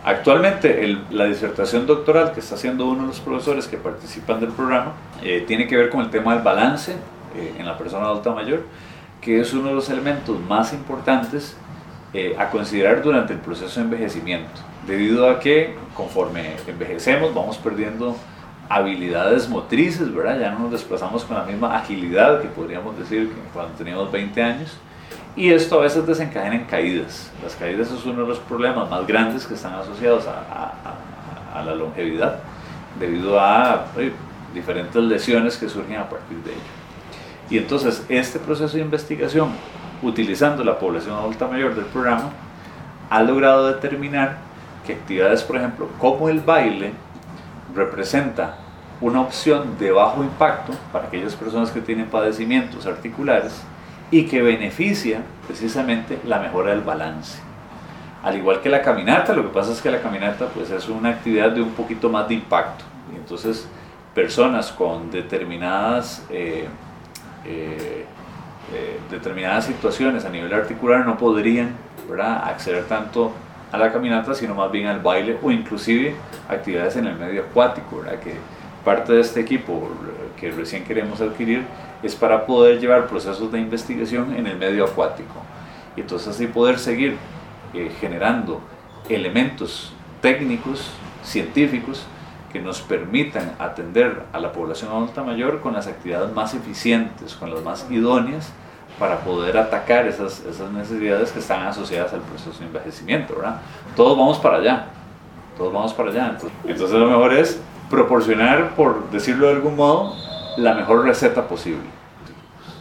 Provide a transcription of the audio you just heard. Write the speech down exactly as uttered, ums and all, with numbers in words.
Actualmente el, la disertación doctoral que está haciendo uno de los profesores que participan del programa eh, tiene que ver con el tema del balance eh, en la persona adulta mayor, que es uno de los elementos más importantes eh, a considerar durante el proceso de envejecimiento, debido a que conforme envejecemos vamos perdiendo habilidades motrices, ¿verdad? Ya no nos desplazamos con la misma agilidad que podríamos decir que cuando teníamos veinte años, y esto a veces desencadena en caídas. Las caídas es uno de los problemas más grandes que están asociados a, a, a, a la longevidad, debido a eh, diferentes lesiones que surgen a partir de ello. Y entonces este proceso de investigación, utilizando la población adulta mayor del programa, ha logrado determinar que actividades, por ejemplo, como el baile, representa una opción de bajo impacto para aquellas personas que tienen padecimientos articulares y que beneficia precisamente la mejora del balance. Al igual que la caminata, lo que pasa es que la caminata pues, es una actividad de un poquito más de impacto. Y entonces, personas con determinadas, eh, eh, eh, determinadas situaciones a nivel articular no podrían, ¿verdad?, acceder tanto a la caminata, sino más bien al baile o inclusive actividades en el medio acuático, ¿verdad?, que parte de este equipo que recién queremos adquirir es para poder llevar procesos de investigación en el medio acuático y entonces así poder seguir eh, generando elementos técnicos, científicos que nos permitan atender a la población adulta mayor con las actividades más eficientes, con las más idóneas para poder atacar esas, esas necesidades que están asociadas al proceso de envejecimiento, ¿verdad? Todos vamos para allá, todos vamos para allá. Entonces, entonces lo mejor es proporcionar, por decirlo de algún modo, la mejor receta posible.